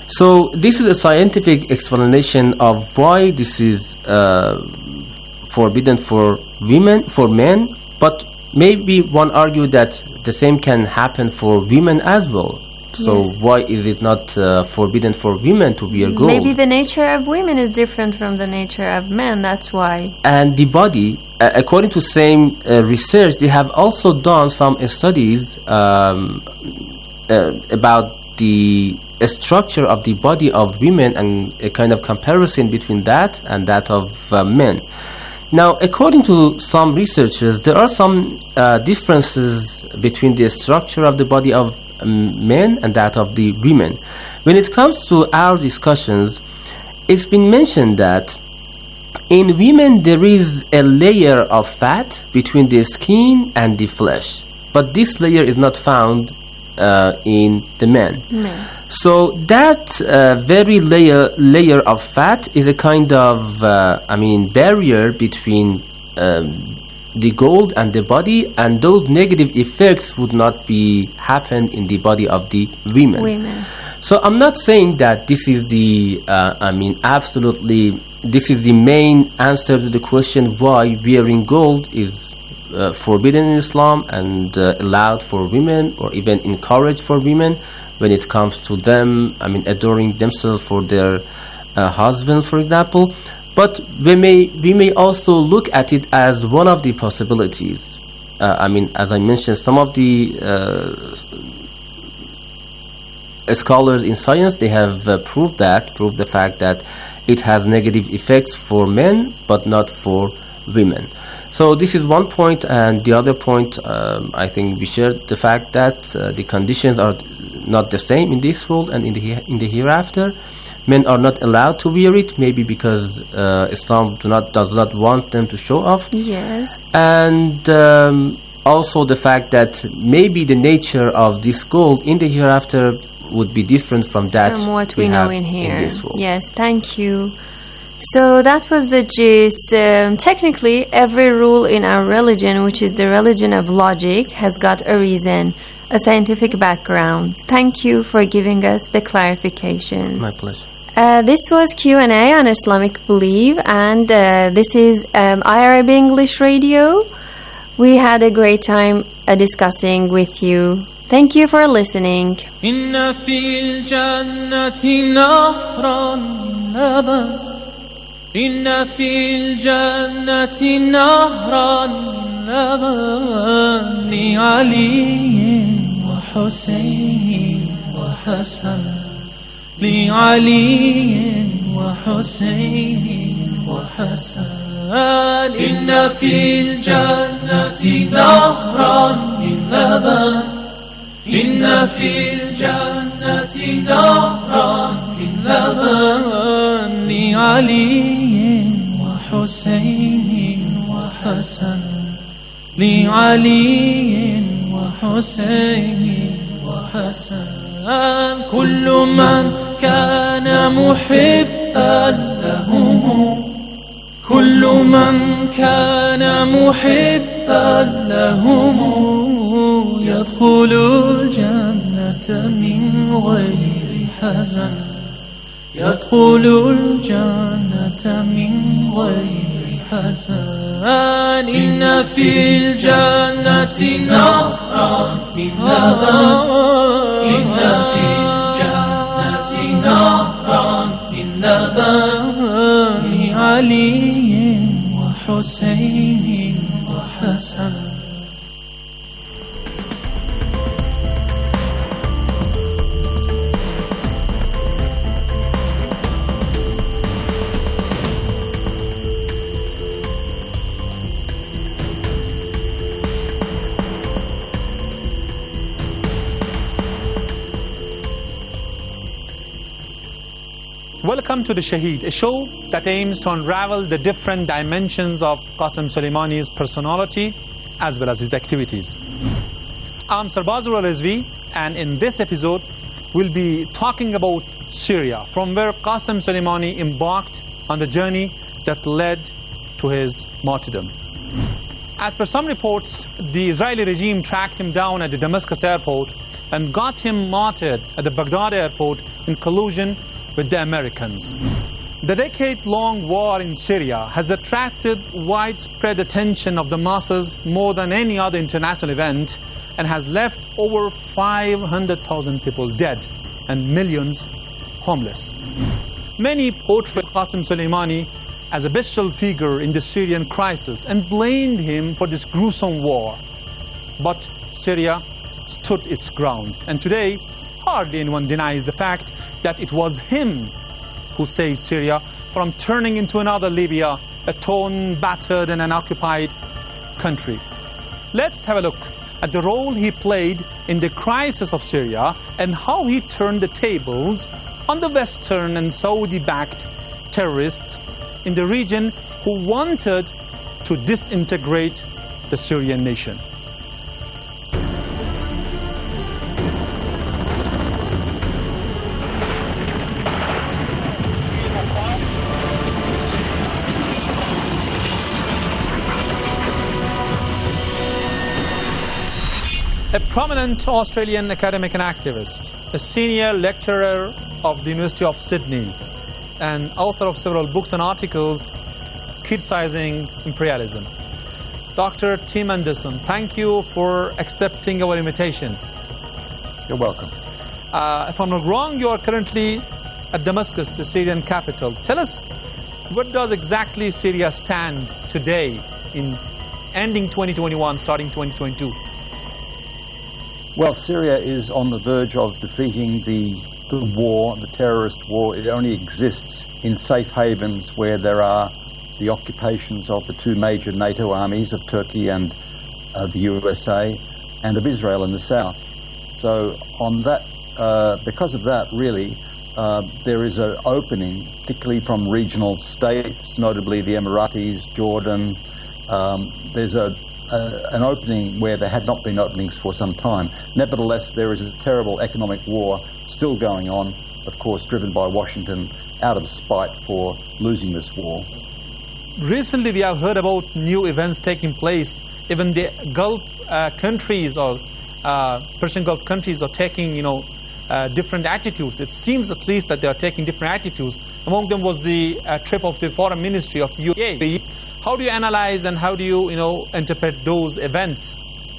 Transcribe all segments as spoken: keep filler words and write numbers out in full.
So this is a scientific explanation of why this is uh, forbidden for women, for men, but maybe one argue that the same can happen for women as well. So yes. Why is it not uh, forbidden for women to wear gold? Maybe the nature of women is different from the nature of men, that's why. And the body, uh, according to same uh, research, they have also done some studies um, uh, about the structure of the body of women and a kind of comparison between that and that of uh, men. Now, according to some researchers, there are some uh, differences between the structure of the body of um, men and that of the women. When it comes to our discussions, it's been mentioned that in women there is a layer of fat between the skin and the flesh, but this layer is not found uh, in the men. Men. So that uh, very layer layer of fat is a kind of, uh, I mean, barrier between um, the gold and the body, and those negative effects would not be happen in the body of the women. Women. So I'm not saying that this is the, uh, I mean, absolutely, this is the main answer to the question why wearing gold is uh, forbidden in Islam and uh, allowed for women, or even encouraged for women when it comes to them, I mean, adoring themselves for their uh, husbands, for example. But we may we may also look at it as one of the possibilities. Uh, I mean, as I mentioned, some of the uh, scholars in science, they have uh, proved that, proved the fact that it has negative effects for men, but not for women. So this is one point, and the other point, um, I think we shared the fact that uh, the conditions are not the same in this world and in the in the hereafter. Men are not allowed to wear it, maybe because uh, Islam do not does not want them to show off. Yes. And um, also the fact that maybe the nature of this gold in the hereafter would be different from that from what we, we know have in here. In this world. Yes, thank you. So that was the gist. Um, technically, every rule in our religion, which is the religion of logic, has got a reason, a scientific background. Thank you for giving us the clarification. My pleasure. Uh, this was Q and A on Islamic Belief, and uh, this is um, I R B English Radio. We had a great time uh, discussing with you. Thank you for listening. إن في الجنة نهرا لبن إن في الجنة نهرا لبن لعلي وحسين وحسن لعلي وحسين وحسن إن في الجنة نهرا من لبن إن في الجنة نهرا من لبن لعلي وحسين وحسن لعلي وحسين وحسن كل من كان محبا لهم كل من كان محبا لهم يدخل الجنة من غير حزن يدخل الجنة من غير حزن إن في الجنة نهرا من لبن إن في الجنة نهرا من لبن لعلي وحسين وحسن Welcome to The Shaheed, a show that aims to unravel the different dimensions of Qasem Soleimani's personality as well as his activities. I'm Sarbaz Al-Rizvi, and in this episode we'll be talking about Syria, from where Qasem Soleimani embarked on the journey that led to his martyrdom. As per some reports, the Israeli regime tracked him down at the Damascus airport and got him martyred at the Baghdad airport in collusion with the Americans. The decade-long war in Syria has attracted widespread attention of the masses more than any other international event, and has left over five hundred thousand people dead and millions homeless. Many portrayed Qasem Soleimani as a bestial figure in the Syrian crisis and blamed him for this gruesome war. But Syria stood its ground, and today hardly anyone denies the fact that it was him who saved Syria from turning into another Libya, a torn, battered and unoccupied country. Let's have a look at the role he played in the crisis of Syria and how he turned the tables on the Western and Saudi-backed terrorists in the region who wanted to disintegrate the Syrian nation. A prominent Australian academic and activist, a senior lecturer of the University of Sydney, and author of several books and articles criticizing imperialism. Doctor Tim Anderson, thank you for accepting our invitation. You're welcome. Uh, if I'm not wrong, you are currently at Damascus, the Syrian capital. Tell us, what does exactly Syria stand today in ending twenty twenty-one, starting twenty twenty-two? Well, Syria is on the verge of defeating the, the war, the terrorist war. It only exists in safe havens where there are the occupations of the two major NATO armies of Turkey and uh, the U S A, and of Israel in the south. So on that, uh, because of that, really, uh, there is an opening, particularly from regional states, notably the Emiratis, Jordan. Um, there's a Uh, an opening where there had not been openings for some time. Nevertheless, there is a terrible economic war still going on, of course, driven by Washington out of spite for losing this war. Recently, we have heard about new events taking place. Even the Gulf uh, countries or uh, Persian Gulf countries are taking, you know, uh, different attitudes. It seems at least that they are taking different attitudes. Among them was the uh, trip of the Foreign Ministry of U A E. How do you analyze and how do you, you know, interpret those events?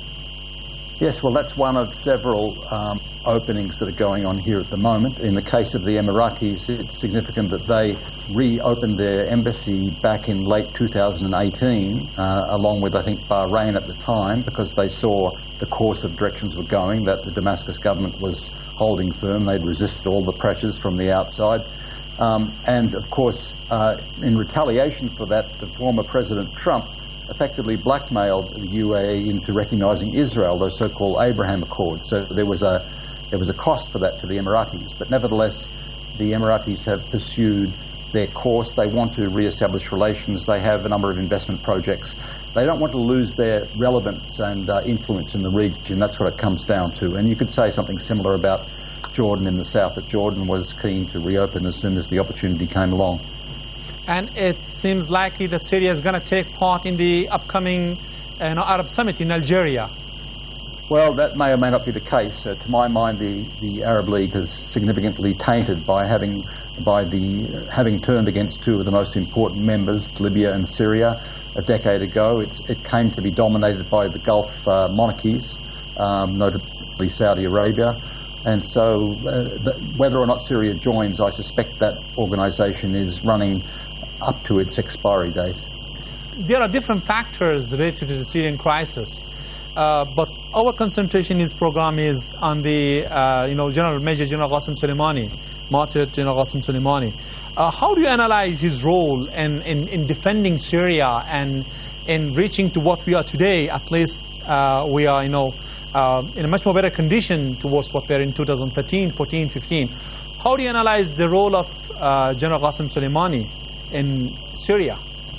Yes, well, that's one of several um, openings that are going on here at the moment. In the case of the Emiratis, it's significant that they reopened their embassy back in late two thousand eighteen, uh, along with, I think, Bahrain at the time, because they saw the course of directions were going, that the Damascus government was holding firm. They'd resisted all the pressures from the outside. Um, and, of course, uh, in retaliation for that, the former President Trump effectively blackmailed the U A E into recognising Israel, those so-called Abraham Accords. So there was a there was a cost for that to the Emiratis. But nevertheless, the Emiratis have pursued their course. They want to re-establish relations. They have a number of investment projects. They don't want to lose their relevance and uh, influence in the region. That's what it comes down to. And you could say something similar about Jordan in the south, that Jordan was keen to reopen as soon as the opportunity came along. And it seems likely that Syria is going to take part in the upcoming uh, Arab Summit in Algeria. Well, that may or may not be the case. Uh, to my mind, the, the Arab League is significantly tainted by having by the uh, having turned against two of the most important members, Libya and Syria, a decade ago. It's, it came to be dominated by the Gulf uh, monarchies, um, notably Saudi Arabia. And so uh, the, whether or not Syria joins, I suspect that organisation is running up to its expiry date. There are different factors related to the Syrian crisis, uh, but our concentration in this program is on the, uh, you know, General Major General Qasem Soleimani, martyred General Qasem Soleimani. Uh, how do you analyze his role in, in, in defending Syria and in reaching to what we are today? At least uh, we are, you know, Uh, in a much more better condition towards what we are in two thousand thirteen, fourteen, fifteen. How do you analyze the role of uh, General Qasem Soleimani in Syria?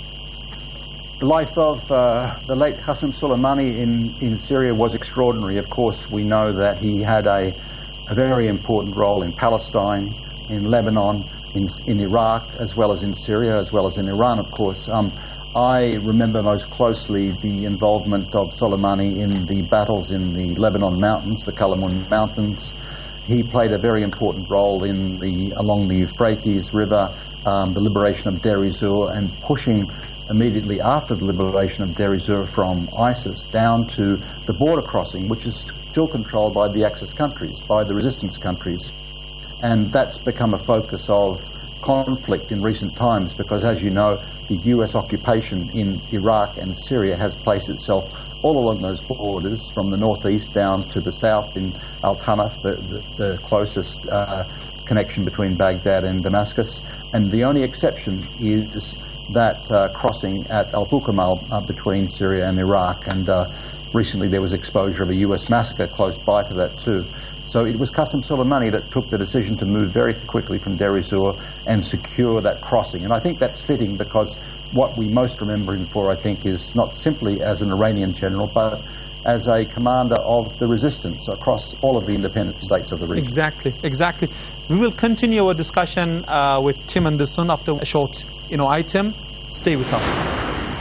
The life of uh, the late Qasem Soleimani in, in Syria was extraordinary. Of course, we know that he had a, a very important role in Palestine, in Lebanon, in, in Iraq, as well as in Syria, as well as in Iran, of course. Um, I remember most closely the involvement of Soleimani in the battles in the Lebanon mountains, the Kalamun Mountains. He played a very important role in the along the Euphrates River, um, the liberation of Deir ez-Zor, and pushing immediately after the liberation of Deir ez-Zor from ISIS down to the border crossing, which is still controlled by the Axis countries, by the resistance countries. And that's become a focus of conflict in recent times because, as you know, the U S occupation in Iraq and Syria has placed itself all along those borders, from the northeast down to the south in Al-Tanaf, the, the, the closest uh, connection between Baghdad and Damascus. And the only exception is that uh, crossing at Al-Bukamal uh, between Syria and Iraq. And uh, recently there was exposure of a U S massacre close by to that too. So it was Qasem Soleimani that took the decision to move very quickly from Deir ez-Zor and secure that crossing. And I think that's fitting because what we most remember him for, I think, is not simply as an Iranian general, but as a commander of the resistance across all of the independent states of the region. Exactly, exactly. We will continue our discussion uh, with Tim Anderson after a short you know, item. Stay with us.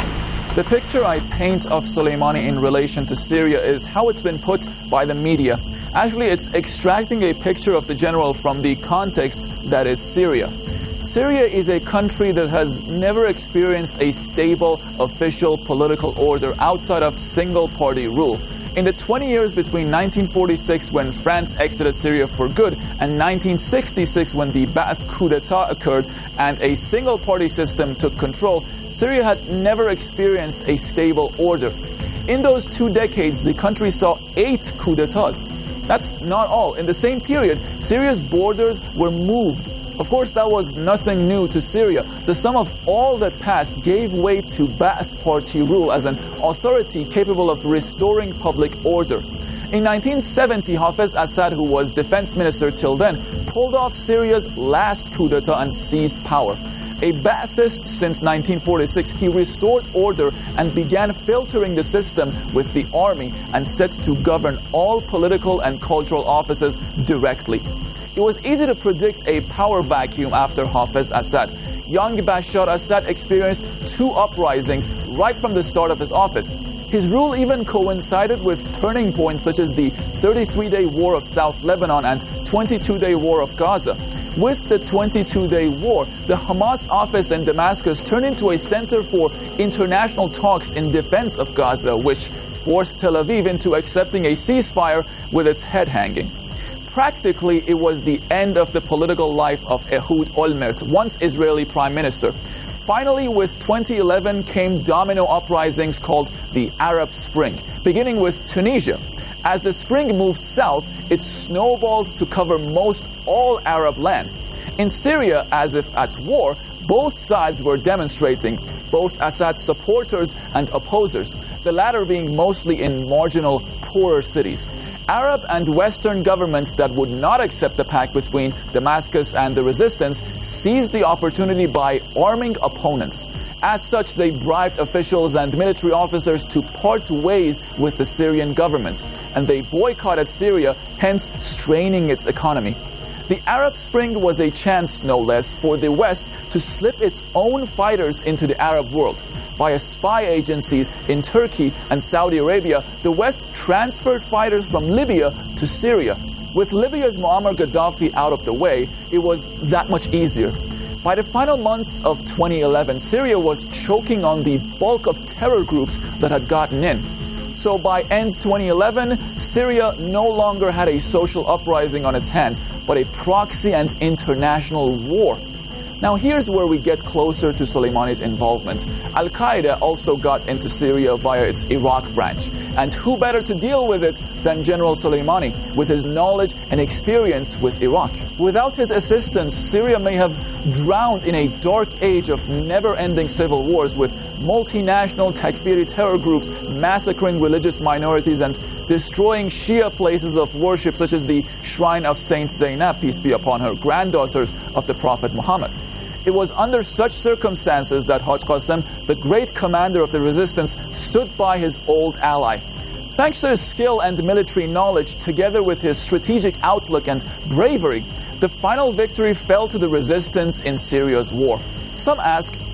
The picture I paint of Soleimani in relation to Syria is how it's been put by the media. Actually, it's extracting a picture of the general from the context that is Syria. Syria is a country that has never experienced a stable official political order outside of single-party rule. In the twenty years between nineteen forty-six, when France exited Syria for good, and nineteen sixty-six, when the Ba'ath coup d'etat occurred and a single-party system took control, Syria had never experienced a stable order. In those two decades, the country saw eight coups d'etats. That's not all. In the same period, Syria's borders were moved. Of course, that was nothing new to Syria. The sum of all that passed gave way to Ba'ath Party rule as an authority capable of restoring public order. In nineteen seventy, Hafez Assad, who was defense minister till then, pulled off Syria's last coup d'etat and seized power. A Ba'athist since nineteen forty-six, he restored order and began filtering the system with the army and set to govern all political and cultural offices directly. It was easy to predict a power vacuum after Hafez Assad. Young Bashar Assad experienced two uprisings right from the start of his office. His rule even coincided with turning points such as the thirty-three-day War of South Lebanon and twenty-two-day War of Gaza. With the twenty-two-day war, the Hamas office in Damascus turned into a center for international talks in defense of Gaza, which forced Tel Aviv into accepting a ceasefire with its head hanging. Practically, it was the end of the political life of Ehud Olmert, once Israeli prime minister. Finally, with twenty eleven came domino uprisings called the Arab Spring, beginning with Tunisia. As the spring moved south, it snowballed to cover most all Arab lands. In Syria, as if at war, both sides were demonstrating, both Assad's supporters and opposers, the latter being mostly in marginal, poorer cities. Arab and Western governments that would not accept the pact between Damascus and the resistance seized the opportunity by arming opponents. As such, they bribed officials and military officers to part ways with the Syrian government, and they boycotted Syria, hence straining its economy. The Arab Spring was a chance, no less, for the West to slip its own fighters into the Arab world. Via spy agencies in Turkey and Saudi Arabia, the West transferred fighters from Libya to Syria. With Libya's Muammar Gaddafi out of the way, it was that much easier. By the final months of twenty eleven, Syria was choking on the bulk of terror groups that had gotten in. So by end twenty eleven, Syria no longer had a social uprising on its hands, but a proxy and international war. Now here's where we get closer to Soleimani's involvement. Al-Qaeda also got into Syria via its Iraq branch. And who better to deal with it than General Soleimani, with his knowledge and experience with Iraq? Without his assistance, Syria may have drowned in a dark age of never-ending civil wars, with multinational Takfiri terror groups massacring religious minorities and destroying Shia places of worship such as the shrine of Saint Zainab, peace be upon her, granddaughters of the Prophet Muhammad. It was under such circumstances that Haj Qasem, the great commander of the resistance, stood by his old ally. Thanks to his skill and military knowledge, together with his strategic outlook and bravery, the final victory fell to the resistance in Syria's war. Some ask,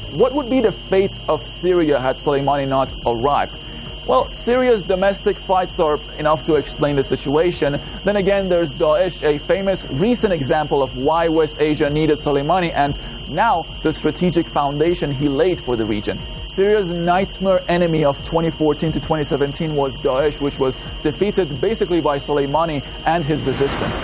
What would be the fate of Syria had Soleimani not arrived? Well, Syria's domestic fights are enough to explain the situation. Then again, there's Daesh, a famous recent example of why West Asia needed Soleimani, and now the strategic foundation he laid for the region. Syria's nightmare enemy of twenty fourteen to twenty seventeen was Daesh, which was defeated basically by Soleimani and his resistance.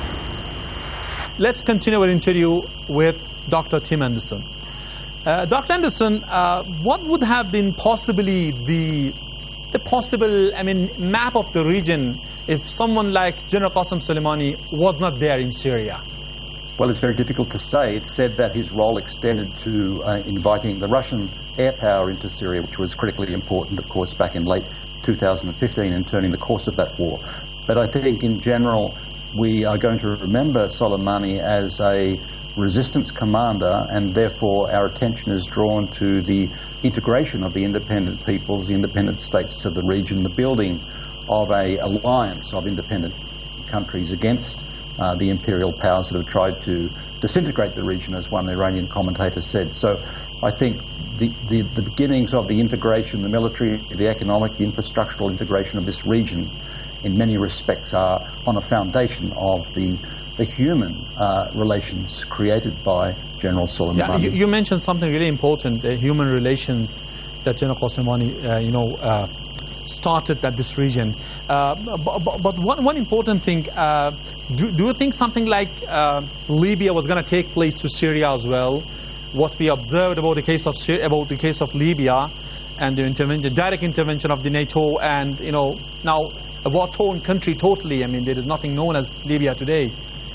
Let's continue our interview with Doctor Tim Anderson. Uh, Doctor Anderson, uh, what would have been possibly the the possible, I mean, map of the region if someone like General Qasem Soleimani was not there in Syria? Well, it's very difficult to say. It's said that his role extended to uh, inviting the Russian air power into Syria, which was critically important, of course, back in late two thousand fifteen and turning the course of that war. But I think in general, we are going to remember Soleimani as a resistance commander, and therefore our attention is drawn to the integration of the independent peoples, the independent states of the region, the building of a alliance of independent countries against uh, the imperial powers that have tried to disintegrate the region, as one Iranian commentator said. So I think the, the, the beginnings of the integration, the military, the economic, the infrastructural integration of this region in many respects are on a foundation of the the human uh, relations created by General Soleimani. Yeah, you, you mentioned something really important, the human relations that General Soleimani, uh, you know, uh, started at this region. Uh, but, but one, one important thing, uh, do, do you think something like uh, Libya was going to take place to Syria as well? What we observed about the case of Syria, about the case of Libya and the intervention, direct intervention of the NATO, and you know now a war-torn country totally. I mean, there is nothing known as Libya today.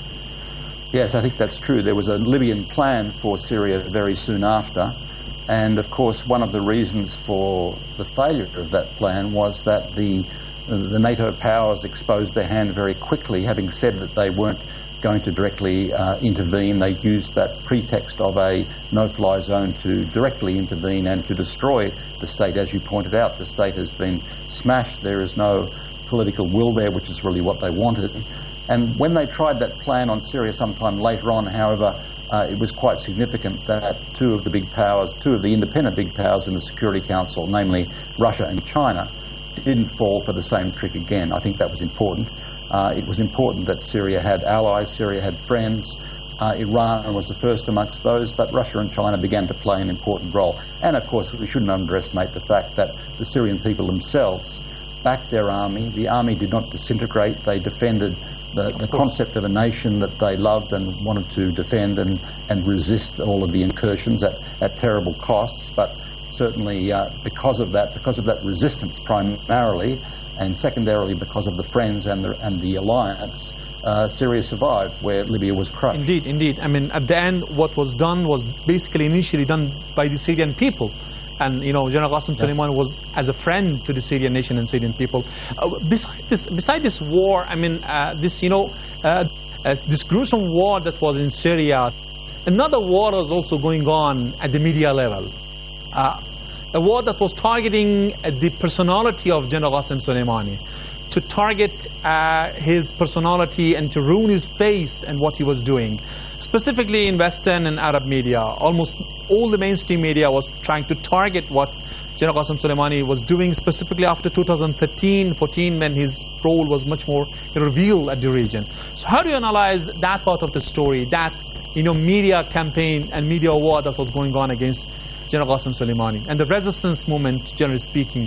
Yes, I think that's true. There was a Libyan plan for Syria very soon after. And of course, one of the reasons for the failure of that plan was that the, the NATO powers exposed their hand very quickly, having said that they weren't going to directly uh, intervene. They used that pretext of a no-fly zone to directly intervene and to destroy the state. As you pointed out, the state has been smashed. There is no political will there, which is really what they wanted. And when they tried that plan on Syria sometime later on, however, uh, it was quite significant that two of the big powers, two of the independent big powers in the Security Council, namely Russia and China, didn't fall for the same trick again. I think that was important. Uh, it was important that Syria had allies, Syria had friends. Uh, Iran was the first amongst those, but Russia and China began to play an important role. And of course, we shouldn't underestimate the fact that the Syrian people themselves backed their army. The army did not disintegrate. They defended The, the concept of a nation that they loved and wanted to defend and, and resist all of the incursions at, at terrible costs. But certainly uh, because of that, because of that resistance primarily, and secondarily because of the friends and the, and the alliance, uh, Syria survived where Libya was crushed. Indeed, indeed. I mean, at the end, what was done was basically initially done by the Syrian people. And, you know, General Qasem Soleimani yes. was as a friend to the Syrian nation and Syrian people. Uh, beside this, beside this war, I mean, uh, this, you know, uh, uh, this gruesome war that was in Syria, another war was also going on at the media level. Uh, a war that was targeting uh, the personality of General Qasem Soleimani, to target uh, his personality and to ruin his face and what he was doing. Specifically in Western and Arab media, almost all the mainstream media was trying to target what General Qasem Soleimani was doing, specifically after two thousand thirteen fourteen, when his role was much more revealed at the region. So how do you analyze that part of the story, that you know media campaign and media war that was going on against General Qasem Soleimani, and the resistance movement, generally speaking?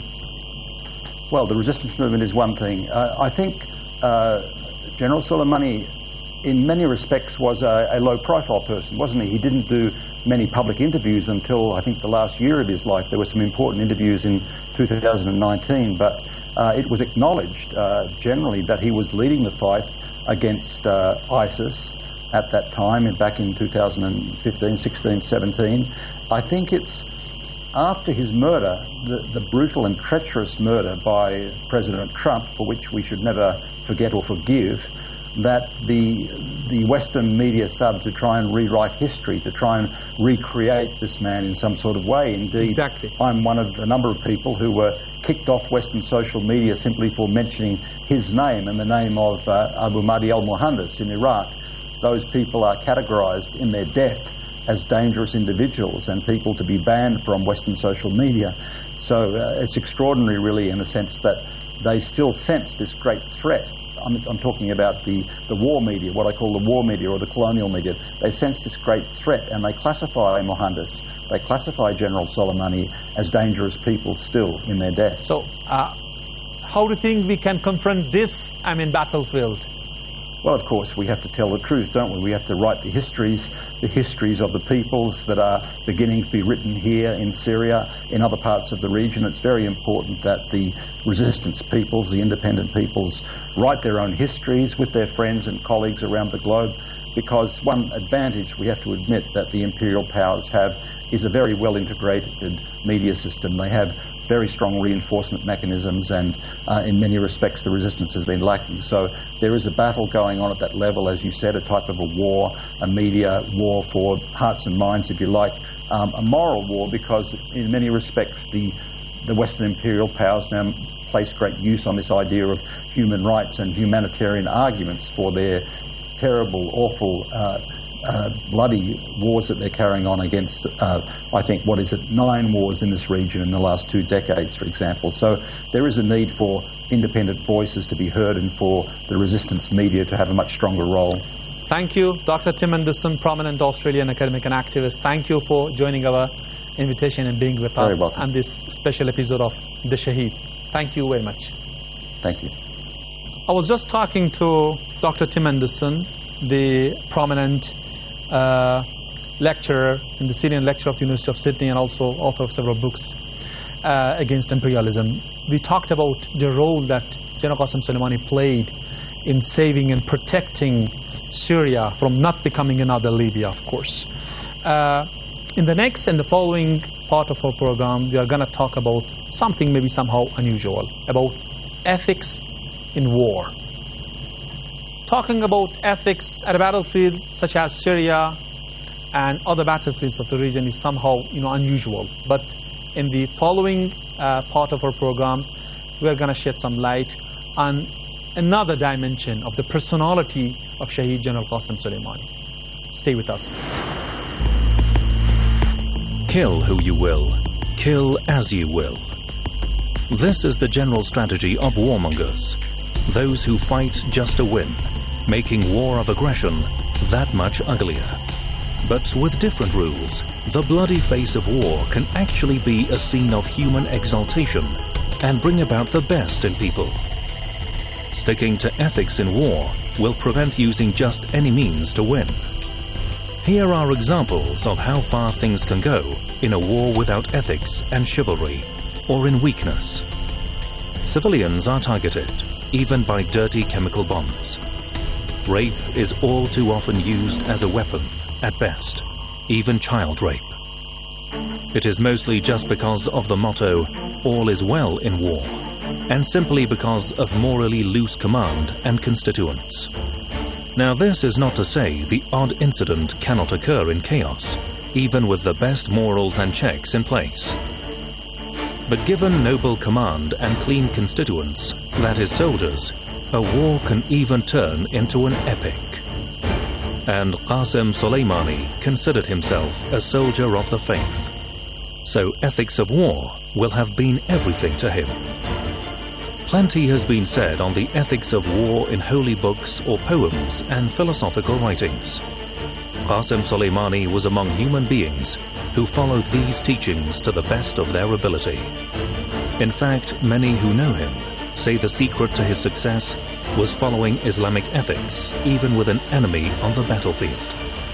Well, the resistance movement is one thing. Uh, I think uh, General Soleimani, in many respects, was a, a low-profile person, wasn't he? He didn't do many public interviews until, I think, the last year of his life. There were some important interviews in two thousand nineteen, but uh, it was acknowledged uh, generally that he was leading the fight against uh, ISIS at that time, back in two thousand fifteen, sixteen, seventeen. I think it's after his murder, the, the brutal and treacherous murder by President Trump, for which we should never forget or forgive, that the the Western media started to try and rewrite history, to try and recreate this man in some sort of way. Indeed, exactly. I'm one of a number of people who were kicked off Western social media simply for mentioning his name and the name of uh, Abu Mahdi al-Muhandis in Iraq. Those people are categorized in their death as dangerous individuals and people to be banned from Western social media. So uh, it's extraordinary, really, in the sense that they still sense this great threat. I'm, I'm talking about the, the war media, what I call the war media or the colonial media. They sense this great threat, and they classify Mohandas, they classify General Soleimani as dangerous people still in their death. So uh, how do you think we can confront this, I mean, battlefield? Well, of course, we have to tell the truth, don't we? We have to write the histories, the histories of the peoples that are beginning to be written here in Syria, in other parts of the region. It's very important that the resistance peoples, the independent peoples, write their own histories with their friends and colleagues around the globe, because one advantage we have to admit that the imperial powers have is a very well-integrated media system. They have very strong reinforcement mechanisms, and uh, in many respects the resistance has been lacking. So there is a battle going on at that level, as you said, a type of a war, a media war for hearts and minds, if you like, um, a moral war, because in many respects the, the Western imperial powers now place great use on this idea of human rights and humanitarian arguments for their terrible, awful, uh, Uh, bloody wars that they're carrying on against, uh, I think, what is it, nine wars in this region in the last two decades, for example. So there is a need for independent voices to be heard and for the resistance media to have a much stronger role. Thank you, Doctor Tim Anderson, prominent Australian academic and activist. Thank you for joining our invitation and being with Very us welcome. on this special episode of The Shaheed. Thank you very much. Thank you. I was just talking to Doctor Tim Anderson, the prominent Uh, lecturer in the Syrian lecturer of the University of Sydney, and also author of several books uh, against imperialism. We talked about the role that General Qasem Soleimani played in saving and protecting Syria from not becoming another Libya, of course. Uh, in the next and the following part of our program, we are going to talk about something maybe somehow unusual, about ethics in war. Talking about ethics at a battlefield such as Syria and other battlefields of the region is somehow, you know, unusual. But in the following uh, part of our program, we're going to shed some light on another dimension of the personality of Shaheed General Qasem Soleimani. Stay with us. Kill who you will, kill as you will. This is the general strategy of warmongers, those who fight just to win, making war of aggression that much uglier. But with different rules, the bloody face of war can actually be a scene of human exaltation and bring about the best in people. Sticking to ethics in war will prevent using just any means to win. Here are examples of how far things can go in a war without ethics and chivalry, or in weakness. Civilians are targeted, even by dirty chemical bombs. Rape is all too often used as a weapon, at best, even child rape. It is mostly just because of the motto, all is well in war, and simply because of morally loose command and constituents. Now this is not to say the odd incident cannot occur in chaos, even with the best morals and checks in place. But given noble command and clean constituents, that is soldiers, a war can even turn into an epic. And Qasem Soleimani considered himself a soldier of the faith. So ethics of war will have been everything to him. Plenty has been said on the ethics of war in holy books or poems and philosophical writings. Qasem Soleimani was among human beings who followed these teachings to the best of their ability. In fact, many who know him say the secret to his success was following Islamic ethics, even with an enemy on the battlefield.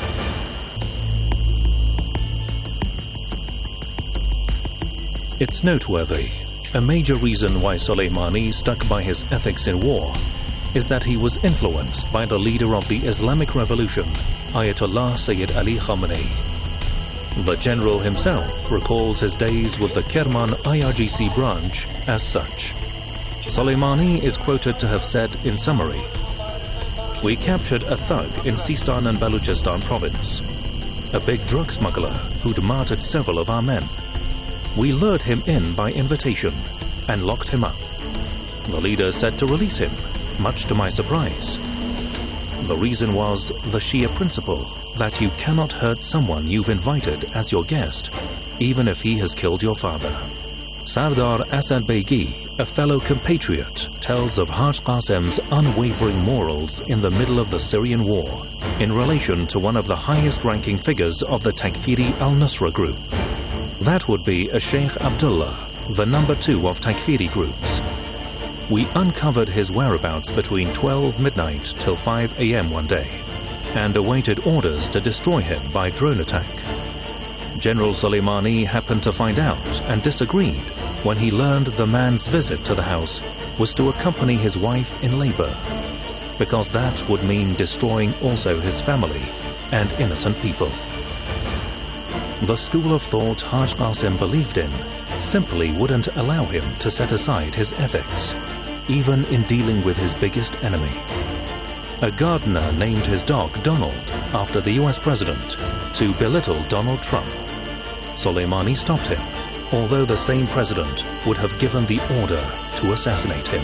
It's noteworthy. A major reason why Soleimani stuck by his ethics in war is that he was influenced by the leader of the Islamic Revolution, Ayatollah Sayyid Ali Khamenei. The general himself recalls his days with the Kerman I R G C branch as such. Soleimani is quoted to have said in summary, "We captured a thug in Sistan and Baluchistan province, a big drug smuggler who'd martyred several of our men. We lured him in by invitation and locked him up. The leader said to release him, much to my surprise. The reason was the Shia principle that you cannot hurt someone you've invited as your guest, even if he has killed your father. Sardar Asad Begi, a fellow compatriot, tells of Haj Qasim's unwavering morals in the middle of the Syrian war in relation to one of the highest-ranking figures of the Takfiri al-Nusra group. That would be a Sheikh Abdullah, the number two of Takfiri groups. We uncovered his whereabouts between twelve midnight till five a.m. one day and awaited orders to destroy him by drone attack. General Soleimani happened to find out and disagreed when he learned the man's visit to the house was to accompany his wife in labor, because that would mean destroying also his family and innocent people. The school of thought Haj Qasim believed in simply wouldn't allow him to set aside his ethics, even in dealing with his biggest enemy. A gardener named his dog Donald after the U S president to belittle Donald Trump. Soleimani stopped him, although the same president would have given the order to assassinate him.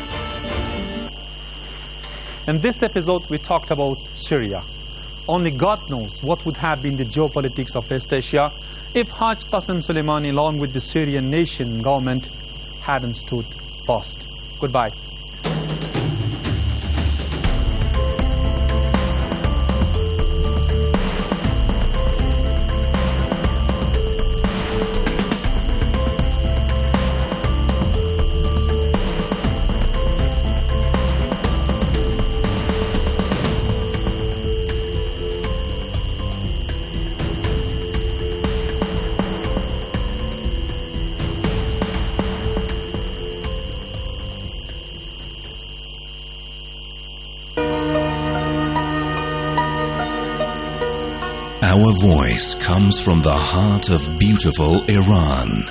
In this episode, we talked about Syria. Only God knows what would have been the geopolitics of West Asia if Haj Qasim Soleimani, along with the Syrian nation government, hadn't stood fast. Goodbye. Our voice comes from the heart of beautiful Iran.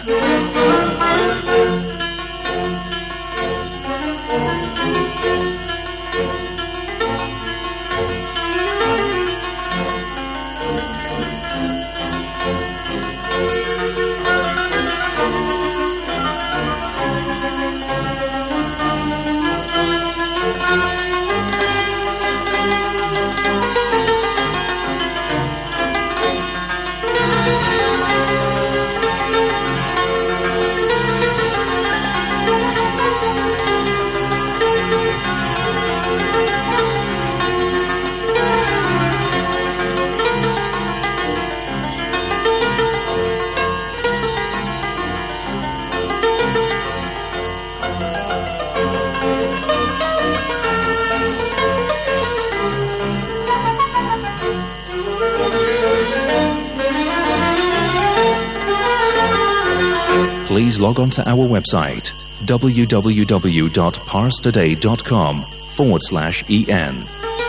Please log on to our website www.parstoday.com forward slash en.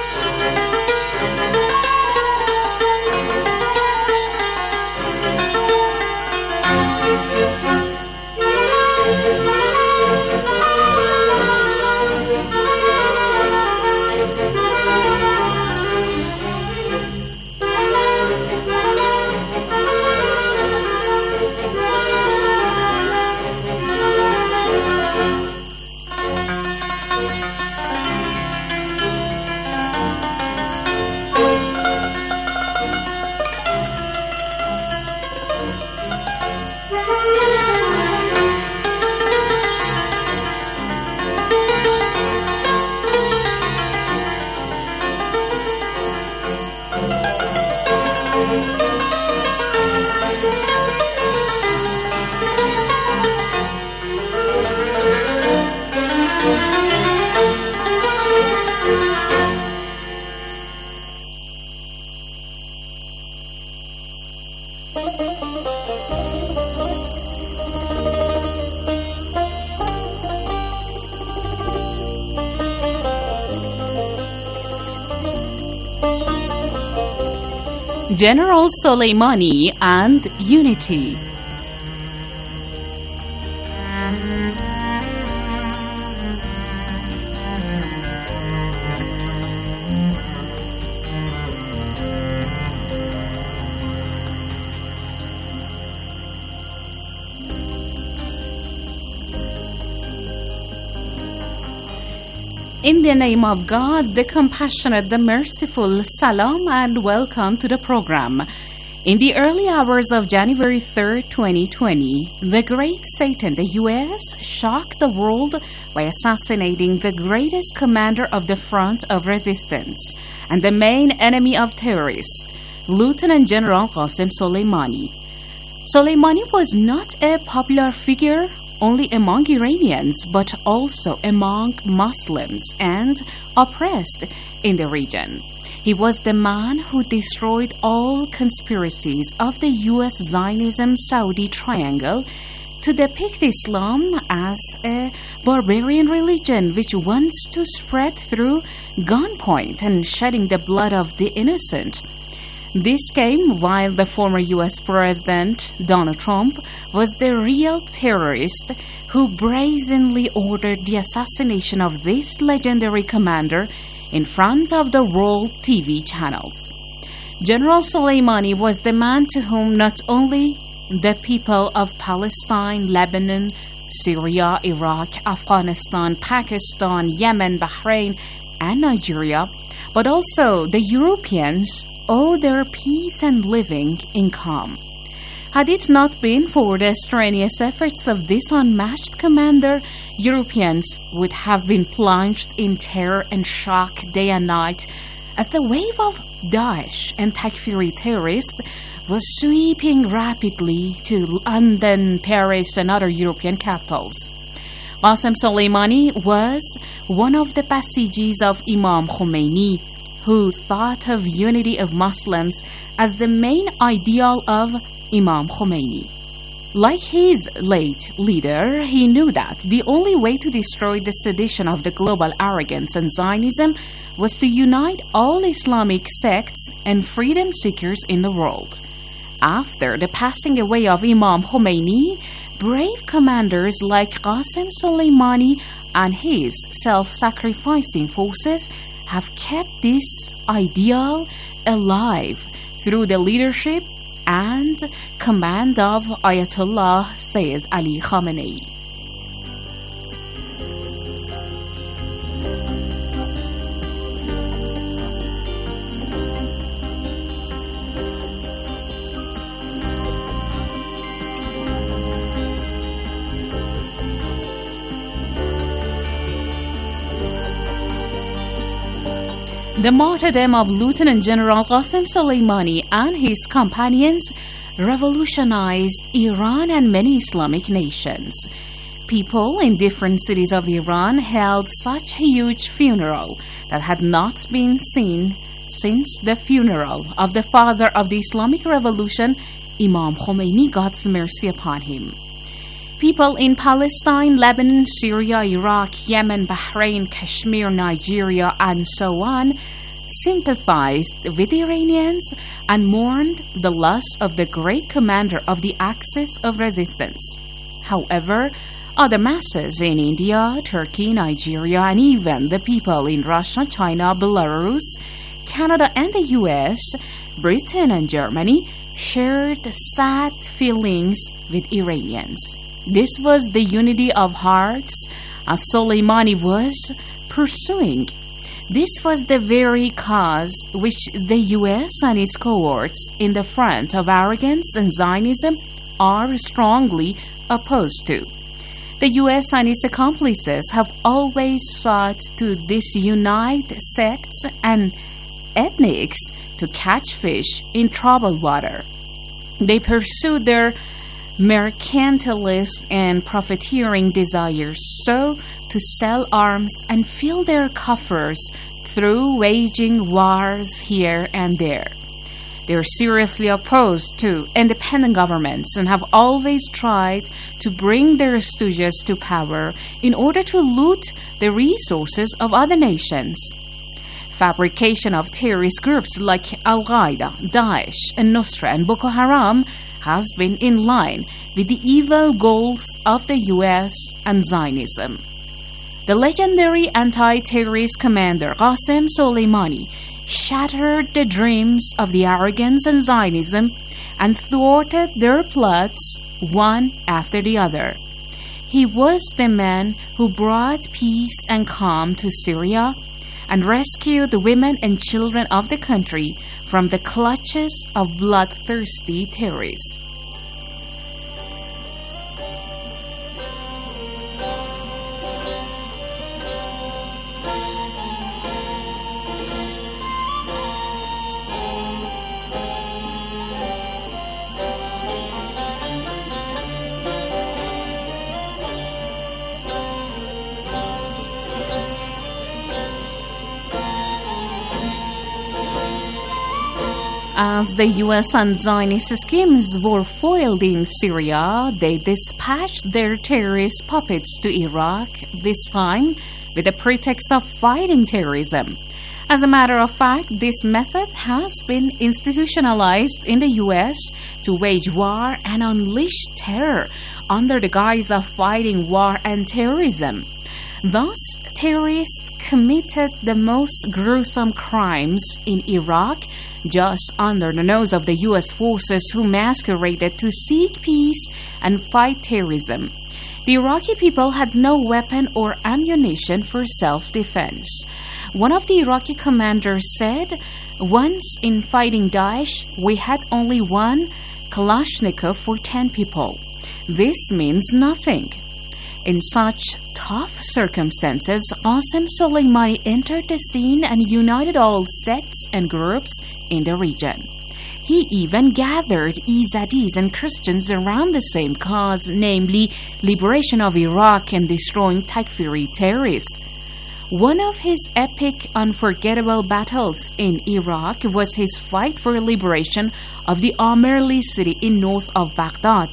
General Soleimani and unity. In the name of God, the compassionate, the merciful, salam and welcome to the program. In the early hours of January third, twenty twenty, the great Satan, the U S, shocked the world by assassinating the greatest commander of the front of resistance and the main enemy of terrorists, Lieutenant General Qasem Soleimani. Soleimani was not a popular figure only among Iranians, but also among Muslims and oppressed in the region. He was the man who destroyed all conspiracies of the U S Zionism-Saudi triangle to depict Islam as a barbarian religion which wants to spread through gunpoint and shedding the blood of the innocent. This came while the former U S President Donald Trump was the real terrorist who brazenly ordered the assassination of this legendary commander in front of the world T V channels. General Soleimani was the man to whom not only the people of Palestine, Lebanon, Syria, Iraq, Afghanistan, Pakistan, Yemen, Bahrain, and Nigeria, but also the Europeans owe their peace and living in calm. Had it not been for the strenuous efforts of this unmatched commander, Europeans would have been plunged in terror and shock day and night as the wave of Daesh and Takfiri terrorists was sweeping rapidly to London, Paris, and other European capitals. Qasem Soleimani was one of the Basijis of Imam Khomeini, who thought of unity of Muslims as the main ideal of Imam Khomeini. Like his late leader, he knew that the only way to destroy the sedition of the global arrogance and Zionism was to unite all Islamic sects and freedom seekers in the world. After the passing away of Imam Khomeini, brave commanders like Qasem Soleimani and his self-sacrificing forces have kept this ideal alive through the leadership and command of Ayatollah Sayyid Ali Khamenei. The martyrdom of Lieutenant General Qasem Soleimani and his companions revolutionized Iran and many Islamic nations. People in different cities of Iran held such a huge funeral that had not been seen since the funeral of the father of the Islamic Revolution, Imam Khomeini, God's mercy upon him. People in Palestine, Lebanon, Syria, Iraq, Yemen, Bahrain, Kashmir, Nigeria, and so on sympathized with Iranians and mourned the loss of the great commander of the Axis of Resistance. However, other masses in India, Turkey, Nigeria, and even the people in Russia, China, Belarus, Canada, and the U S, Britain, and Germany shared sad feelings with Iranians. This was the unity of hearts as Soleimani was pursuing. This was the very cause which the U S and its cohorts in the front of arrogance and Zionism are strongly opposed to. The U S and its accomplices have always sought to disunite sects and ethnics to catch fish in troubled water. They pursued their mercantilist and profiteering desires so to sell arms and fill their coffers through waging wars here and there. They are seriously opposed to independent governments and have always tried to bring their stooges to power in order to loot the resources of other nations. Fabrication of terrorist groups like Al-Qaeda, Daesh, and Nusra and Boko Haram has been in line with the evil goals of the U S and Zionism. The legendary anti-terrorist commander Qasem Soleimani shattered the dreams of the arrogance and Zionism and thwarted their plots one after the other. He was the man who brought peace and calm to Syria and rescued the women and children of the country from the clutches of bloodthirsty terrorists. As the U S and Zionist schemes were foiled in Syria, they dispatched their terrorist puppets to Iraq, this time with the pretext of fighting terrorism. As a matter of fact, this method has been institutionalized in the U S to wage war and unleash terror under the guise of fighting war and terrorism. Thus, terrorists committed the most gruesome crimes in Iraq just under the nose of the U S forces who masqueraded to seek peace and fight terrorism. The Iraqi people had no weapon or ammunition for self-defense. One of the Iraqi commanders said, "Once in fighting Daesh, we had only one Kalashnikov for ten people. This means nothing." In such tough circumstances, Qasem Soleimani entered the scene and united all sects and groups in the region. He even gathered Izadis and Christians around the same cause, namely liberation of Iraq and destroying Takfiri terrorists. One of his epic, unforgettable battles in Iraq was his fight for liberation of the Amerli city in north of Baghdad.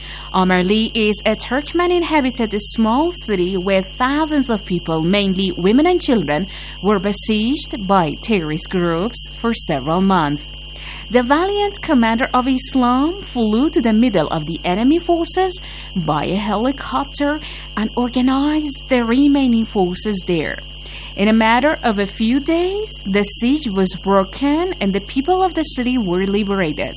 Amerli is a Turkmen-inhabited small city where thousands of people, mainly women and children, were besieged by terrorist groups for several months. The valiant commander of Islam flew to the middle of the enemy forces by a helicopter and organized the remaining forces there. In a matter of a few days, the siege was broken and the people of the city were liberated.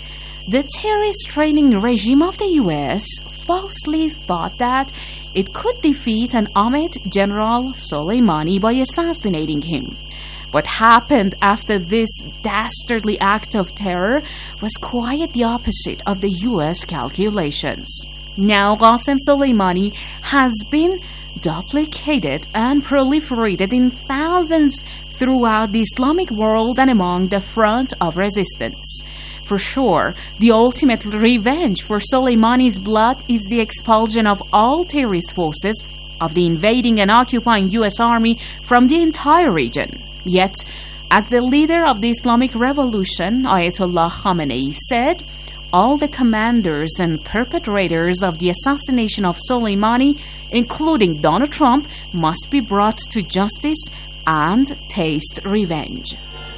The terrorist training regime of the U S falsely thought that it could defeat and omit General Soleimani by assassinating him. What happened after this dastardly act of terror was quite the opposite of the U S calculations. Now Qasem Soleimani has been duplicated and proliferated in thousands throughout the Islamic world and among the front of resistance. For sure, the ultimate revenge for Soleimani's blood is the expulsion of all terrorist forces of the invading and occupying U S Army from the entire region. Yet, as the leader of the Islamic Revolution, Ayatollah Khamenei, said, all the commanders and perpetrators of the assassination of Soleimani, including Donald Trump, must be brought to justice and taste revenge.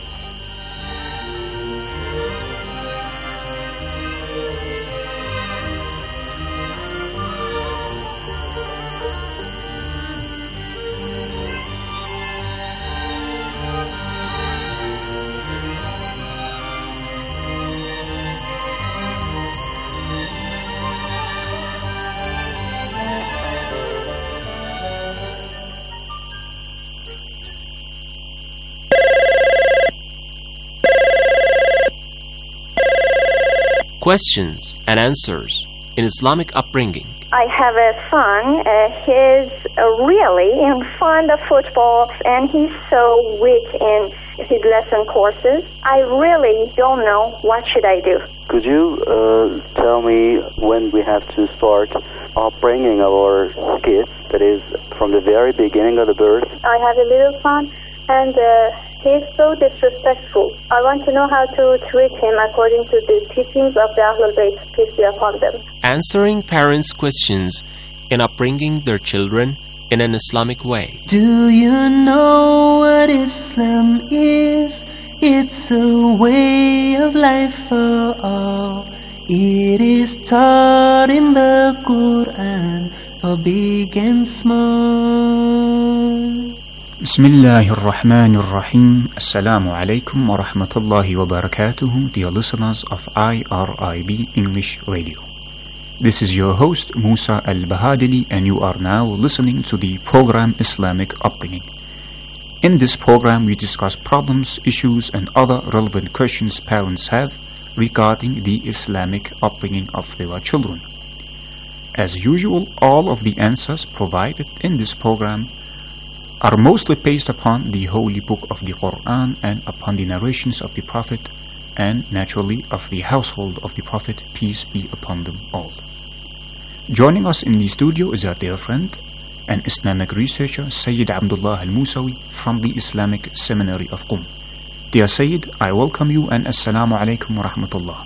Questions and answers in Islamic upbringing. I have a son. Uh, he's uh, really fond of football, and he's so weak in his lesson courses. I really don't know what should I do. Could you uh, tell me when we have to start upbringing our kids, that is, from the very beginning of the birth? I have a little son, and uh, he's so disrespectful. I want to know how to treat him according to the teachings of the Ahlul Bayt, peace be upon them. Answering parents' questions in upbringing their children in an Islamic way. Do you know what Islam is? It's a way of life for all. It is taught in the Quran for big and small. Bismillahirrahmanirrahim. Assalamu alaikum wa rahmatullahi wa barakatuhu, dear listeners of I R I B English Radio. This is your host Musa Al-Bahadili, and you are now listening to the program Islamic Upbringing. In this program we discuss problems, issues and other relevant questions parents have regarding the Islamic upbringing of their children. As usual, all of the answers provided in this program are mostly based upon the holy book of the Quran and upon the narrations of the Prophet and naturally of the household of the Prophet, peace be upon them all. Joining us in the studio is our dear friend and Islamic researcher Sayyid Abdullah Al-Musawi from the Islamic Seminary of Qum. Dear Sayyid, I welcome you and Assalamu alaikum wa rahmatullah.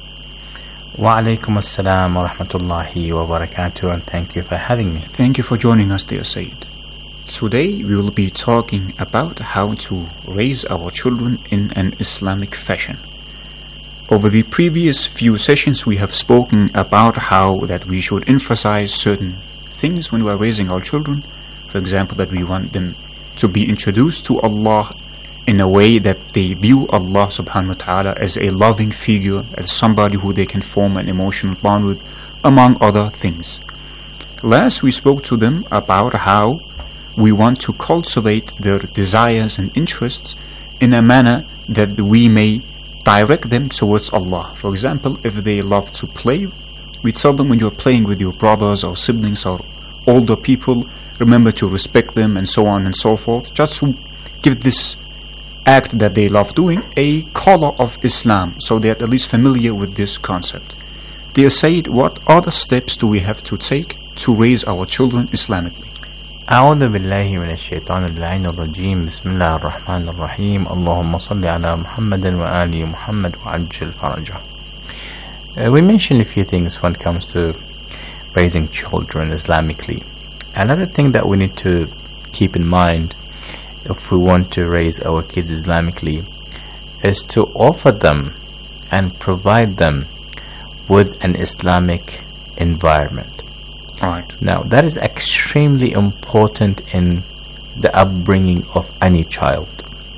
Wa alaikum assalam wa rahmatullahi wa barakatuh, and thank you for having me. Thank you for joining us, dear Sayyid. Today we will be talking about how to raise our children in an Islamic fashion. Over the previous few sessions we have spoken about how that we should emphasize certain things when we are raising our children. For example, that we want them to be introduced to Allah in a way that they view Allah subhanahu wa ta'ala as a loving figure, as somebody who they can form an emotional bond with, among other things. Last we spoke to them about how we want to cultivate their desires and interests in a manner that we may direct them towards Allah. For example, if they love to play, we tell them when you're playing with your brothers or siblings or older people, remember to respect them and so on and so forth, just to give this act that they love doing a color of Islam, so they are at least familiar with this concept. Dear Sayyid, what other steps do we have to take to raise our children Islamically? أعوذ بالله من الشيطان اللعين الرجيم بسم الله الرحمن الرحيم اللهم صل على محمد وآل محمد وعجل فرجه. Uh, we mentioned a few things when it comes to raising children Islamically. Another thing that we need to keep in mind if we want to raise our kids Islamically is to offer them and provide them with an Islamic environment. Right. Now that is extremely important in the upbringing of any child,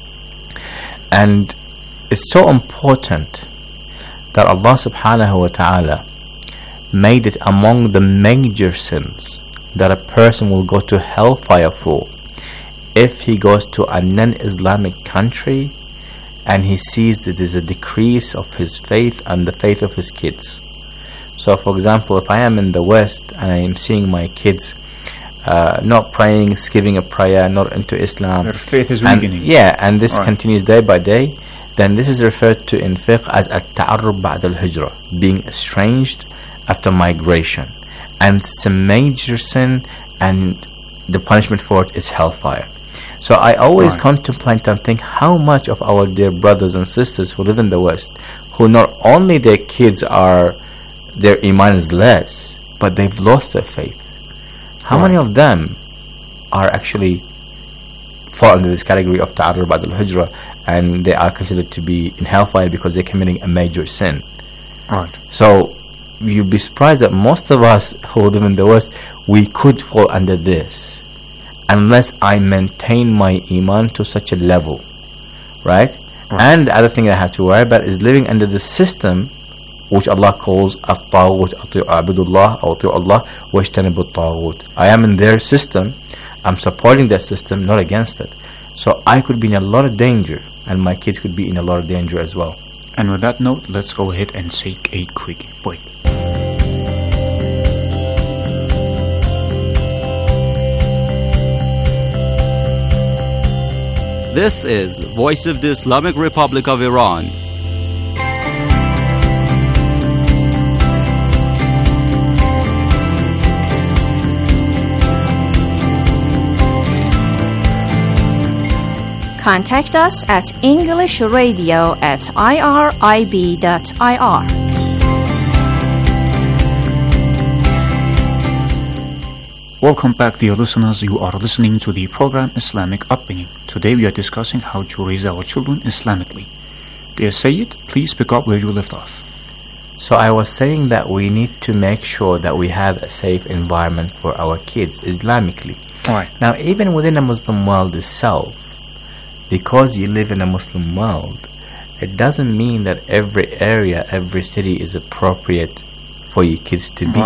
and it's so important that Allah subhanahu wa ta'ala made it among the major sins that a person will go to hellfire for if he goes to a non-Islamic country and he sees that there's a decrease of his faith and the faith of his kids. So for example, if I am in the West and I am seeing my kids uh, not praying, skipping a prayer, not into Islam, their faith is and, weakening. Yeah, and this right. continues day by day, then this is referred to in fiqh as at-ta'arrub ba'd al-hijrah, being estranged after migration. And it's a major sin, and the punishment for it is hellfire. So I always right. contemplate and think how much of our dear brothers and sisters who live in the West, who not only their kids are, their iman is less, but they've lost their faith. How right. many of them are actually fall under this category of ta'arrub ba'd al-hijrah, and they are considered to be in hellfire because they're committing a major sin? Right. So you'd be surprised that most of us who live in the West, we could fall under this unless I maintain my iman to such a level, right? right? And the other thing I have to worry about is living under the system which Allah calls at-taghut, a'budullah, a'tiu Allah, wajtanibu at-taghut. I am in their system, I'm supporting their system, not against it. So I could be in a lot of danger, and my kids could be in a lot of danger as well. And with that note, let's go ahead and take a quick break. This is Voice of the Islamic Republic of Iran. Contact us at English Radio at irib dot I R. Welcome back, dear listeners. You are listening to the program Islamic Upbringing. Today we are discussing how to raise our children Islamically. Dear Sayyid, please pick up where you left off. So I was saying that we need to make sure that we have a safe environment for our kids Islamically. Right. Now, even within a Muslim world itself, because you live in a Muslim world, it doesn't mean that every area, every city is appropriate for your kids to be. Right.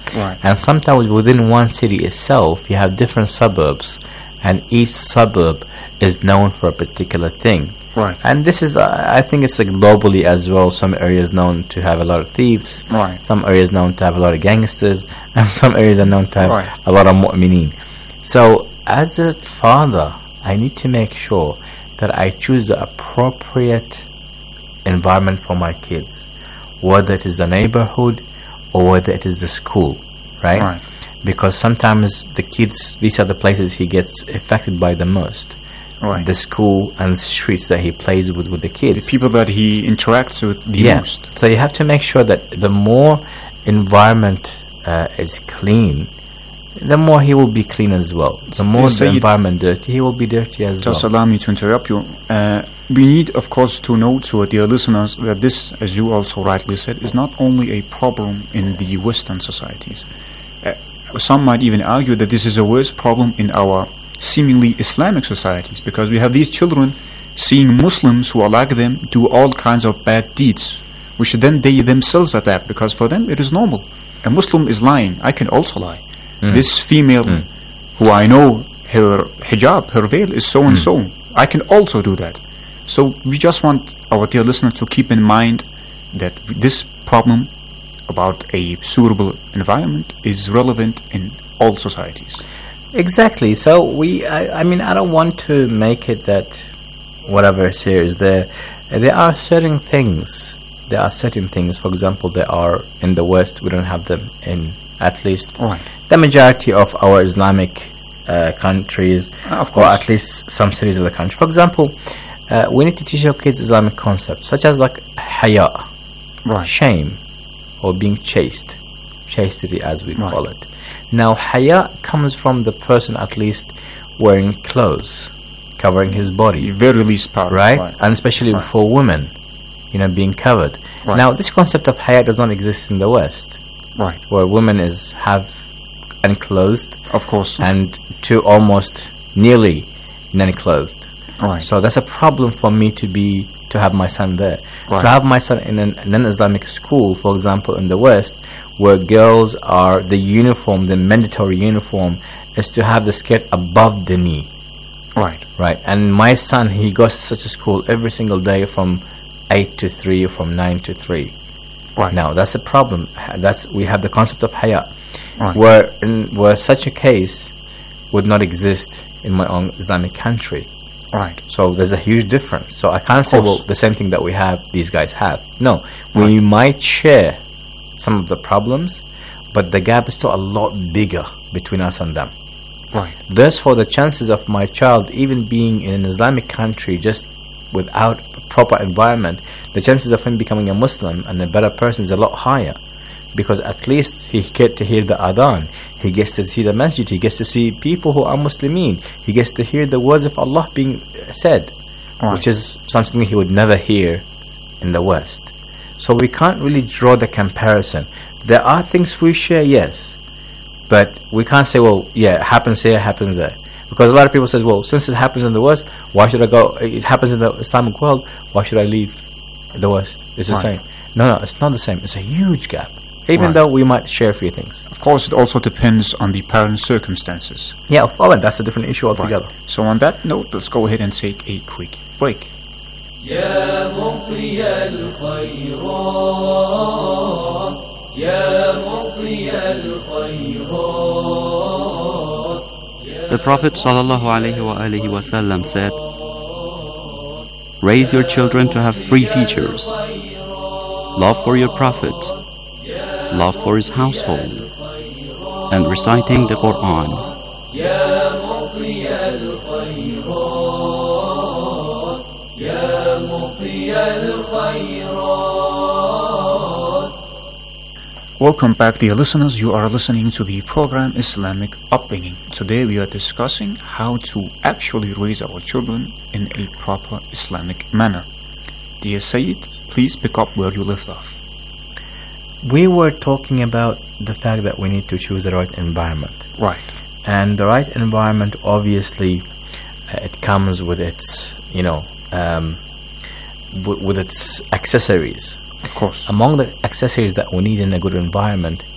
Right. And sometimes within one city itself, you have different suburbs, and each suburb is known for a particular thing. Right. And this is, uh, I think it's like globally as well. Some areas known to have a lot of thieves. Right. Some areas known to have a lot of gangsters. And some areas are known to have Right. a lot of mu'mineen. So, as a father, I need to make sure that I choose the appropriate environment for my kids, whether it is the neighborhood or whether it is the school, right? Right. Because sometimes the kids, these are the places he gets affected by the most. Right. The school and streets that he plays with with the kids. The people that he interacts with the yeah. most. So you have to make sure that the more environment uh, is clean, the more he will be clean as well. The more the environment dirty, he will be dirty as Just well. allow me to interrupt you. Uh, we need, of course, to note to our dear listeners that this, as you also rightly said, is not only a problem in the Western societies. Uh, some might even argue that this is a worse problem in our seemingly Islamic societies, because we have these children seeing Muslims who are like them do all kinds of bad deeds, which then they themselves adapt, because for them it is normal. A Muslim is lying, I can also lie. Mm. This female mm. who I know, her hijab, her veil is so and mm. so, I can also do that. So we just want our dear listeners to keep in mind that this problem about a suitable environment is relevant in all societies. Exactly. So we, I, I mean, I don't want to make it that whatever is here is there. There are certain things. There are certain things. For example, there are in the West. We don't have them in at least right. the majority of our Islamic uh, countries, uh, of course. or at least some cities of the country. For example, uh, we need to teach our kids Islamic concepts such as like haya, right. shame, or being chaste, chastity as we right. call it. Now, haya comes from the person at least wearing clothes, covering his body. The very least part. Right? right. And especially right. for women, you know, being covered. Right. Now, this concept of haya does not exist in the West. Right. Where women is have unclothed. Of course. And to almost nearly non-clothed. Right. So that's a problem for me to be, to have my son there. Right. To have my son in a non-Islamic school, for example, in the West, where girls are, the uniform, the mandatory uniform, is to have the skirt above the knee. Right. Right. And my son, he goes to such a school every single day from eight to three or from nine to three. Right. Now, that's a problem. That's we have the concept of haya, right. where, in, where such a case would not exist in my own Islamic country. Right. So there's a huge difference. So I can't say, well, the same thing that we have, these guys have. No. We right. might share some of the problems, but the gap is still a lot bigger between us and them. Right. Therefore, the chances of my child even being in an Islamic country just without a proper environment, the chances of him becoming a Muslim and a better person is a lot higher, because at least he gets to hear the adhan, he gets to see the masjid, he gets to see people who are Muslimin, he gets to hear the words of Allah being said, right. which is something he would never hear in the West. So we can't really draw the comparison. There are things we share, yes, but we can't say, well, yeah, it happens here, it happens there. Because a lot of people say, well, since it happens in the West, why should I go? It happens in the Islamic world, why should I leave the West? It's the right. same. No, no, it's not the same. It's a huge gap. Even right. though we might share a few things. Of course, it also depends on the parents' circumstances. Yeah, well, and that's a different issue altogether. Right. So on that note, let's go ahead and take a quick break. يا مقضي الخيرات يا مقضي الخيرات. The Prophet ﷺ said, raise your children to have three features: love for your Prophet, love for his household, and reciting the Quran. Welcome back, dear listeners. You are listening to the program Islamic Upbringing. Today we are discussing how to actually raise our children in a proper Islamic manner. Dear Sayyid, please pick up where you left off. We were talking about the fact that we need to choose the right environment. Right. And the right environment, obviously, uh, it comes with its, you know, um, w- with its accessories. Of course. Among the accessories that we need in a good environment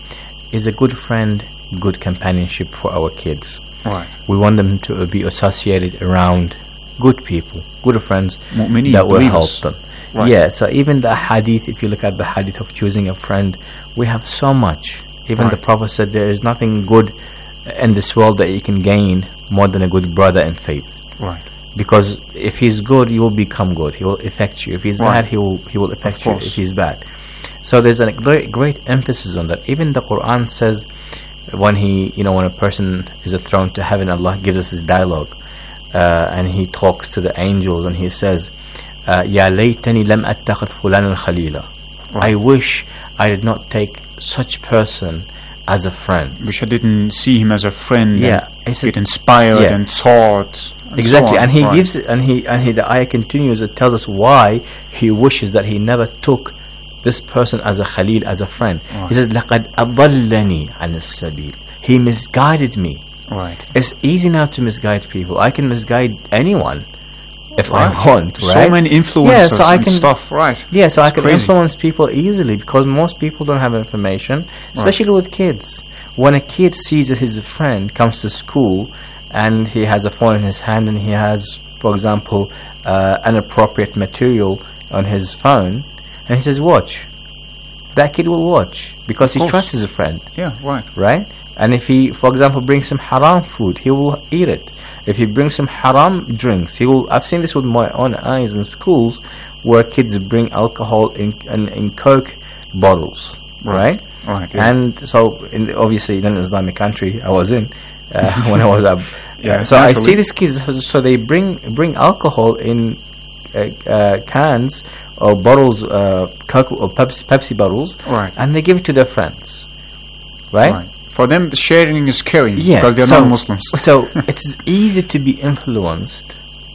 is a good friend, good companionship for our kids. Right. We want them to be associated around good people, good friends Mu'mineen, that will believers. help them. Right. Yeah, so even the hadith, if you look at the hadith of choosing a friend, we have so much. Even Right. the Prophet said there is nothing good in this world that you can gain more than a good brother in faith. Right. Because if he's good, you will become good. He will affect you. If he's Right. bad, he will he will affect Of you course. if he's bad. So there's a great, great emphasis on that. Even the Quran says when he, you know, when a person is thrown to heaven, Allah gives us his dialogue, uh, and he talks to the angels, and he says, uh, "Ya laytani lam attakhid fulanan khalila." I wish I did not take such person as a friend. Wish I didn't see him as a friend. Yeah, and get inspired yeah. and taught. And Exactly, so on. and he Right. gives it, and he and he the ayah continues. It tells us why he wishes that he never took this person as a khalil, as a friend. Right. He says, "Laqad adallani an as-sabil." He misguided me. Right. It's easy now to misguide people. I can misguide anyone if Right. I want. So Right? many influencers yeah, so I and can, stuff, right. Yeah, so I It's can crazy. influence people easily because most people don't have information, especially with kids. When a kid sees that his friend comes to school and he has a phone in his hand and he has, for example, uh, inappropriate material on his phone, and he says, watch. That kid will watch because Of he course. trusts his friend. Yeah, right. Right? And if he, for example, brings some haram food, he will eat it. If he brings some haram drinks, he will. I've seen this with my own eyes in schools where kids bring alcohol in in, in Coke bottles, right? Right, yeah. And so, in, obviously, in an Islamic country I was in uh, when I was up. Yeah, Uh, so I naturally. see these kids. So they bring bring alcohol in uh, uh, cans or bottles, uh, Coke or Pepsi, Pepsi bottles, Right. and they give it to their friends, right? Right. For them, sharing is caring Yeah, because they're so, non-Muslims. So it's easy to be influenced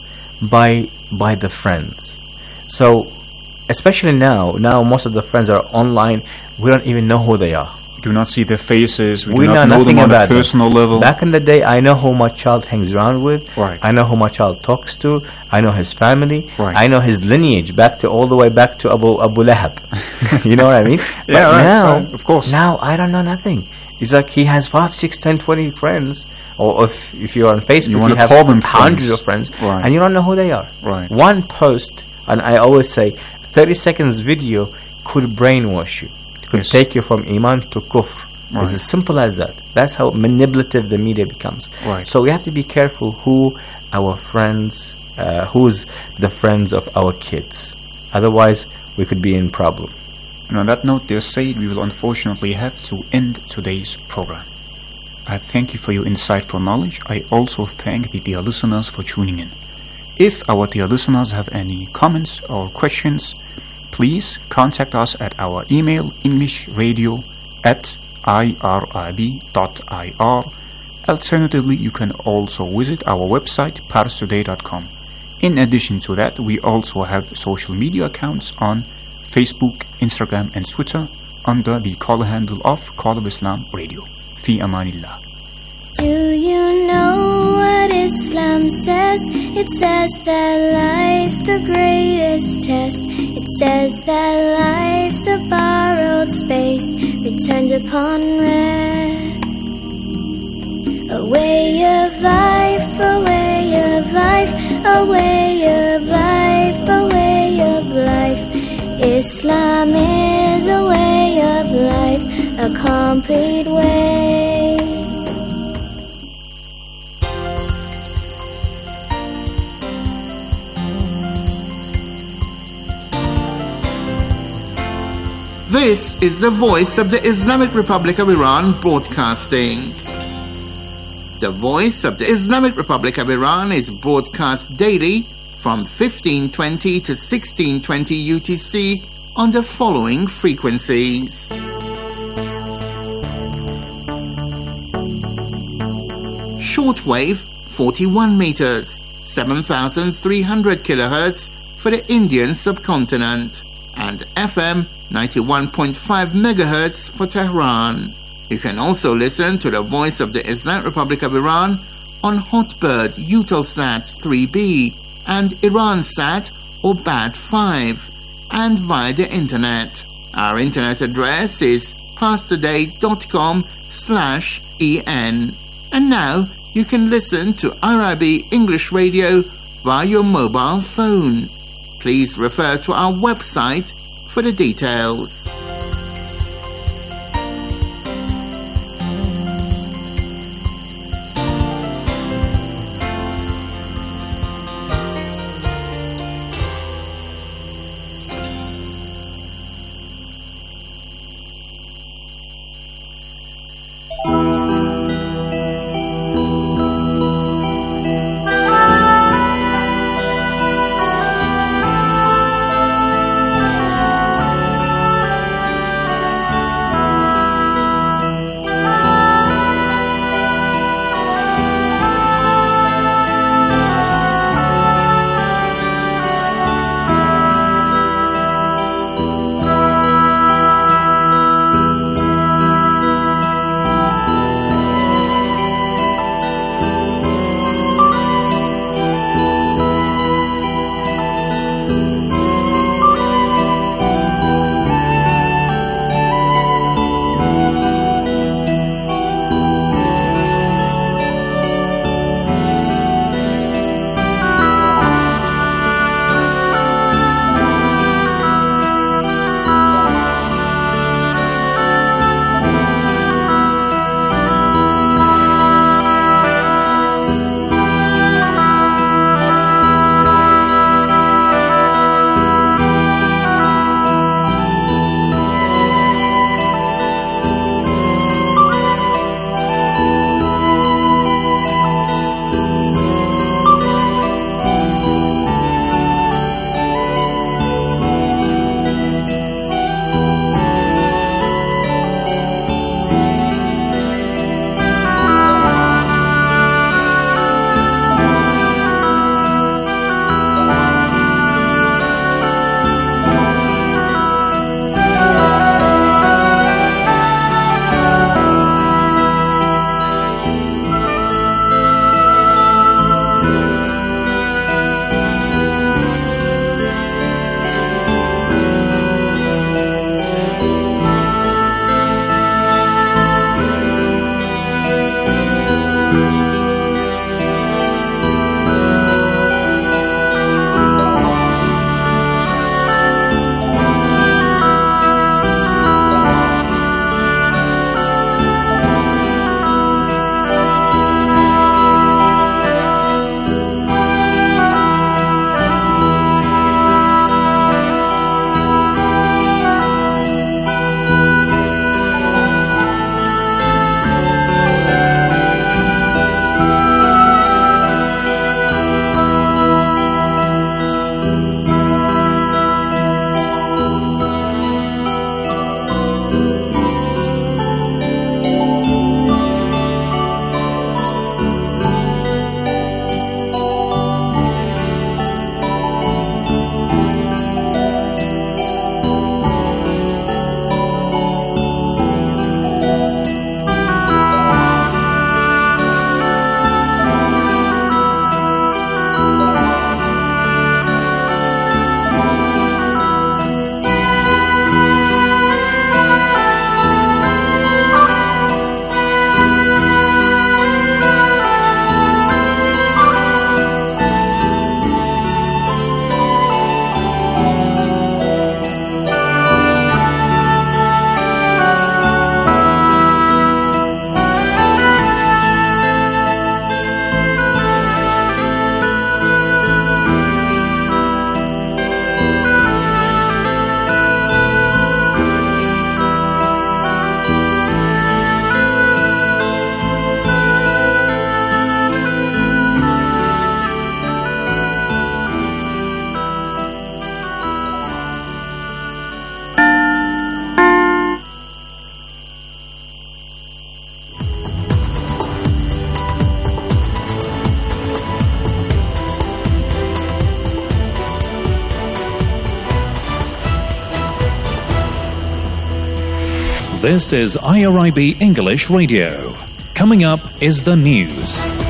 by by the friends. So especially now, now most of the friends are online. We don't even know who they are. Do not see their faces. We, We do know not know nothing them on about a personal them. level. Back in the day, I know who my child hangs around with. Right. I know who my child talks to. I know his family. Right. I know his lineage back to all the way back to Abu Abu Lahab. You know what I mean? Yeah, but right, now, right, of course. Now I don't know nothing. It's like he has five, six, ten, twenty friends. Or if if you're on Facebook, You you, wanna have call them hundreds friends. of friends, Right. and you don't know who they are. Right. One post, and I always say, thirty seconds video could brainwash you. Could Yes. take you from iman to kufr. Right. It's as simple as that. That's how manipulative the media becomes. Right. So we have to be careful who our friends, uh, who's the friends of our kids. Otherwise, we could be in problem. And on that note, dear Said, we will unfortunately have to end today's program. I thank you for your insightful knowledge. I also thank the dear listeners for tuning in. If our dear listeners have any comments or questions, please contact us at our email englishradio at irib dot I R. Alternatively, you can also visit our website pars today dot com. In addition to that, we also have social media accounts on Facebook, Instagram and Twitter under the call handle of Call of Islam Radio. Fi amanillah. Do you know what Islam says? It says that life's the greatest test. It says that life's a borrowed space, returned upon rest. A way of life, a way of life, a way of life, a way of life. Islam is a way of life, a complete way. This is the voice of the Islamic Republic of Iran broadcasting. The voice of the Islamic Republic of Iran is broadcast daily from fifteen twenty to sixteen twenty U T C on the following frequencies. Shortwave forty-one meters, seven thousand three hundred kilohertz for the Indian subcontinent, and F M ninety-one point five megahertz for Tehran. You can also listen to the voice of the Islamic Republic of Iran on Hotbird Eutelsat three B and Iransat or B A D five, and via the internet Our internet address is pastorday.com slash en. And now you can listen to I R I B English Radio via your mobile phone. Please refer to our website for the details. This is I R I B English Radio. Coming up is the news.